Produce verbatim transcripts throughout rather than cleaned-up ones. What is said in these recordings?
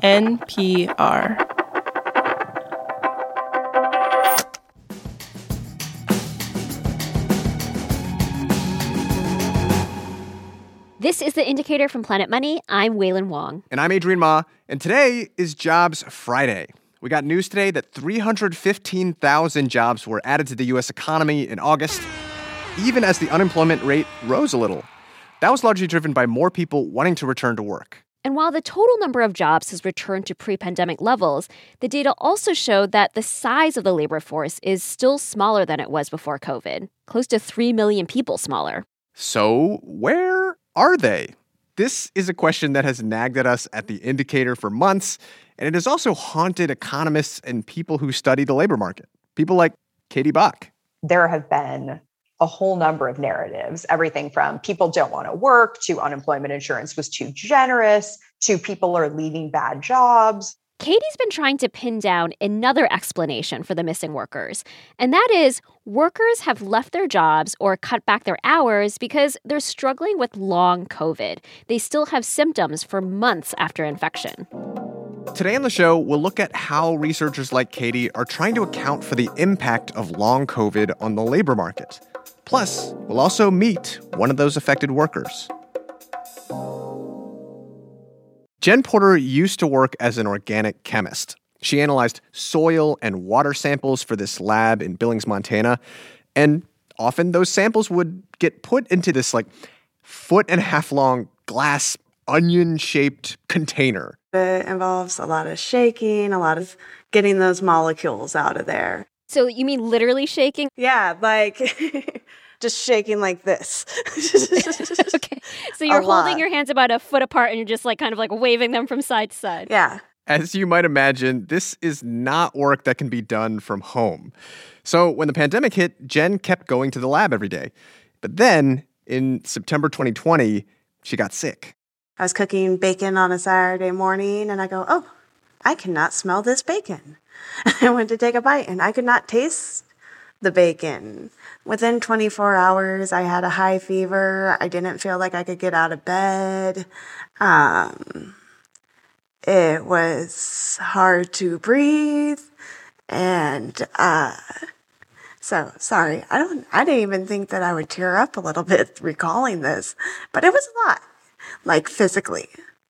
N P R. This is The Indicator from Planet Money. I'm Wailin Wong. And I'm Adrian Ma. And today is Jobs Friday. We got news today that three hundred fifteen thousand jobs were added to the U S economy in August, even as the unemployment rate rose a little. That was largely driven by more people wanting to return to work. And while the total number of jobs has returned to pre-pandemic levels, the data also showed that the size of the labor force is still smaller than it was before COVID, close to three million people smaller. So where are they? This is a question that has nagged at us at The Indicator for months, and it has also haunted economists and people who study the labor market. People like Katie Bach. There have been a whole number of narratives, everything from people don't want to work to unemployment insurance was too generous to people are leaving bad jobs. Katie's been trying to pin down another explanation for the missing workers, and that is workers have left their jobs or cut back their hours because they're struggling with long COVID. They still have symptoms for months after infection. Today on the show, we'll look at how researchers like Katie are trying to account for the impact of long COVID on the labor market. Plus, we'll also meet one of those affected workers. Jen Porter used to work as an organic chemist. She analyzed soil and water samples for this lab in Billings, Montana. And often those samples would get put into this like foot and a half long glass onion-shaped container. It involves a lot of shaking, a lot of getting those molecules out of there. So you mean literally shaking? Yeah, like just shaking like this. Okay. So you're A holding lot. your hands about a foot apart and you're just like kind of like waving them from side to side. Yeah. As you might imagine, this is not work that can be done from home. So when the pandemic hit, Jen kept going to the lab every day. But then in September twenty twenty, she got sick. I was cooking bacon on a Saturday morning and I go, oh, I cannot smell this bacon. I went to take a bite and I could not taste the bacon. Within twenty-four hours, I had a high fever. I didn't feel like I could get out of bed. Um, it was hard to breathe. And uh, so, sorry, I don't. I didn't even think that I would tear up a little bit recalling this, but it was a lot, like physically.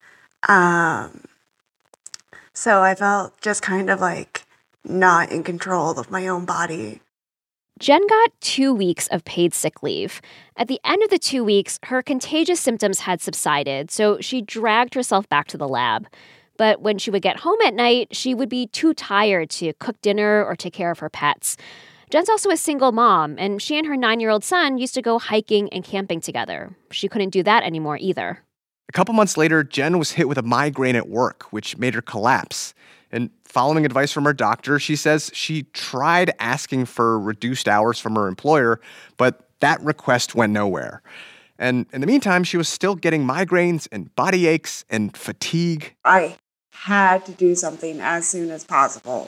Um, so I felt just kind of like not in control of my own body. Jen got two weeks of paid sick leave. At the end of the two weeks, her contagious symptoms had subsided, so she dragged herself back to the lab. But when she would get home at night, she would be too tired to cook dinner or take care of her pets. Jen's also a single mom, and she and her nine-year-old son used to go hiking and camping together. She couldn't do that anymore either. A couple months later, Jen was hit with a migraine at work, which made her collapse. And following advice from her doctor, she says she tried asking for reduced hours from her employer, but that request went nowhere. And in the meantime, she was still getting migraines and body aches and fatigue. I had to do something as soon as possible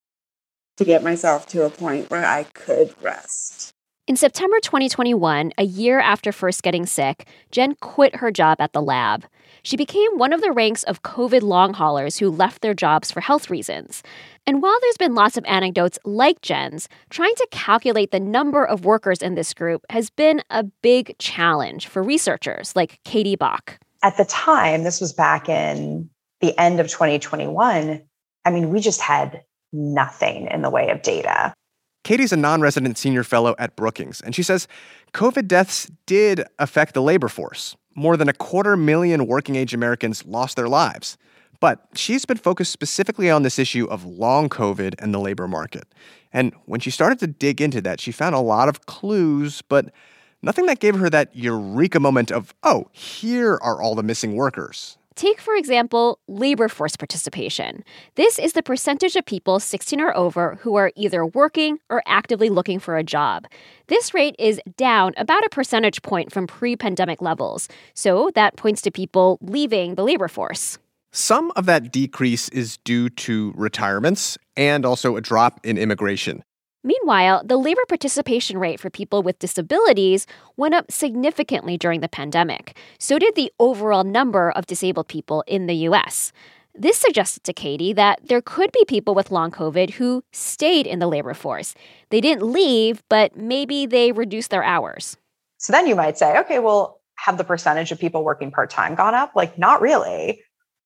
to get myself to a point where I could rest. In September twenty twenty-one, a year after first getting sick, Jen quit her job at the lab. She became one of the ranks of COVID long haulers who left their jobs for health reasons. And while there's been lots of anecdotes like Jen's, trying to calculate the number of workers in this group has been a big challenge for researchers like Katie Bach. At the time, this was back in the end of twenty twenty-one, I mean, we just had nothing in the way of data. Katie's a non-resident senior fellow at Brookings, and she says COVID deaths did affect the labor force. More than a quarter million working-age Americans lost their lives. But she's been focused specifically on this issue of long COVID and the labor market. And when she started to dig into that, she found a lot of clues, but nothing that gave her that eureka moment of, oh, here are all the missing workers. Take, for example, labor force participation. This is the percentage of people sixteen or over who are either working or actively looking for a job. This rate is down about a percentage point from pre-pandemic levels, so that points to people leaving the labor force. Some of that decrease is due to retirements and also a drop in immigration. Meanwhile, the labor participation rate for people with disabilities went up significantly during the pandemic. So did the overall number of disabled people in the U S. This suggested to Katie that there could be people with long COVID who stayed in the labor force. They didn't leave, but maybe they reduced their hours. So then you might say, okay, well, have the percentage of people working part-time gone up? Like, not really.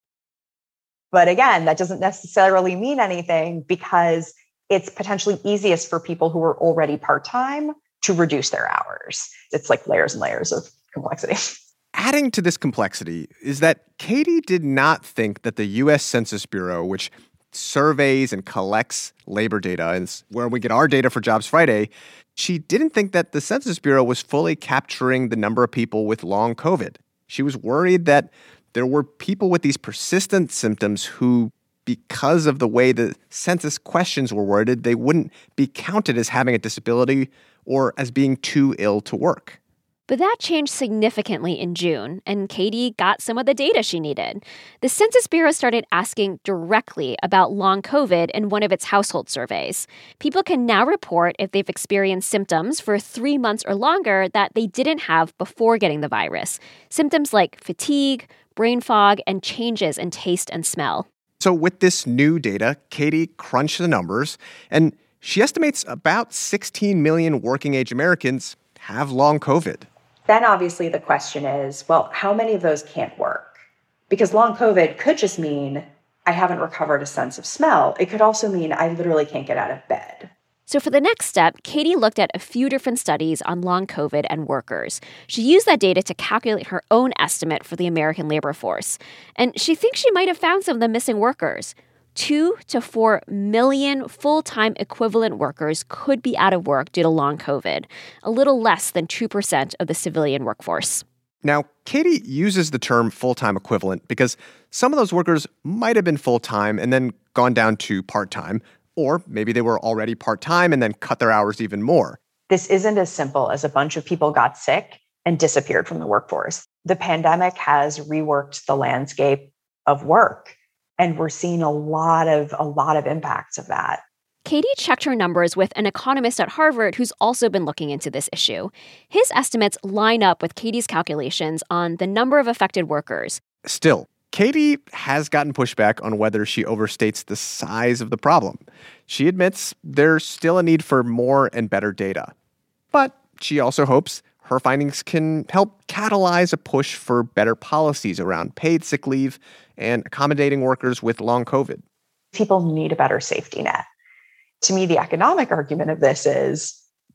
But again, that doesn't necessarily mean anything because it's potentially easiest for people who are already part-time to reduce their hours. It's like layers and layers of complexity. Adding to this complexity is that Katie did not think that the U S Census Bureau, which surveys and collects labor data, and it's where we get our data for Jobs Friday, she didn't think that the Census Bureau was fully capturing the number of people with long COVID. She was worried that there were people with these persistent symptoms who, because of the way the census questions were worded, they wouldn't be counted as having a disability or as being too ill to work. But that changed significantly in June, and Katie got some of the data she needed. The Census Bureau started asking directly about long COVID in one of its household surveys. People can now report if they've experienced symptoms for three months or longer that they didn't have before getting the virus. Symptoms like fatigue, brain fog, and changes in taste and smell. So with this new data, Katie crunched the numbers, and she estimates about sixteen million working-age Americans have long COVID. Then obviously the question is, well, how many of those can't work? Because long COVID could just mean I haven't recovered a sense of smell. It could also mean I literally can't get out of bed. So for the next step, Katie looked at a few different studies on long COVID and workers. She used that data to calculate her own estimate for the American labor force. And she thinks she might have found some of the missing workers. Two to four million full-time equivalent workers could be out of work due to long COVID, a little less than two percent of the civilian workforce. Now, Katie uses the term full-time equivalent because some of those workers might have been full-time and then gone down to part-time, or maybe they were already part-time and then cut their hours even more. This isn't as simple as a bunch of people got sick and disappeared from the workforce. The pandemic has reworked the landscape of work. And we're seeing a lot of a lot of impacts of that. Katie checked her numbers with an economist at Harvard who's also been looking into this issue. His estimates line up with Katie's calculations on the number of affected workers. Still, Katie has gotten pushback on whether she overstates the size of the problem. She admits there's still a need for more and better data. But she also hopes her findings can help catalyze a push for better policies around paid sick leave and accommodating workers with long COVID. People need a better safety net. To me, the economic argument of this is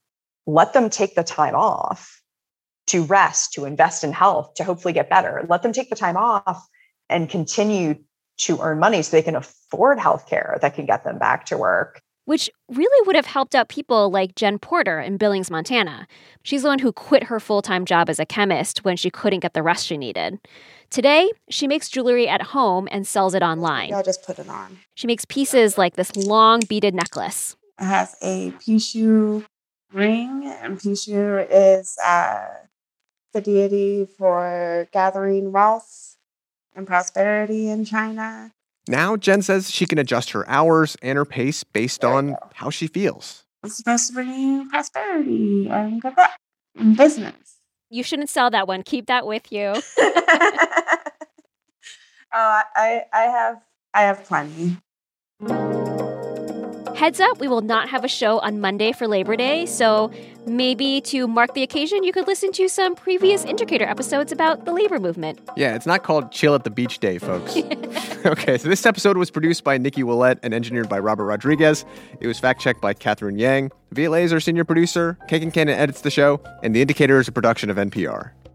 let them take the time off to rest, to invest in health, to hopefully get better. Let them take the time off and continue to earn money so they can afford healthcare that can get them back to work. Which really would have helped out people like Jen Porter in Billings, Montana. She's the one who quit her full-time job as a chemist when she couldn't get the rest she needed. Today, she makes jewelry at home and sells it online. I'll just put it on. She makes pieces like this long beaded necklace. It has a Pishu ring, and Pishu is uh, the deity for gathering wealth and prosperity in China. Now, Jen says she can adjust her hours and her pace based on how she feels. It's supposed to bring you prosperity and good luck in business. You shouldn't sell that one. Keep that with you. oh, I, I have, I have plenty. Heads up, we will not have a show on Monday for Labor Day, so maybe to mark the occasion, you could listen to some previous Indicator episodes about the labor movement. Yeah, it's not called Chill at the Beach Day, folks. Okay, so this episode was produced by Nikki Willett and engineered by Robert Rodriguez. It was fact-checked by Catherine Yang. Viet Le is our senior producer. Kagan Cannon edits the show, and The Indicator is a production of N P R.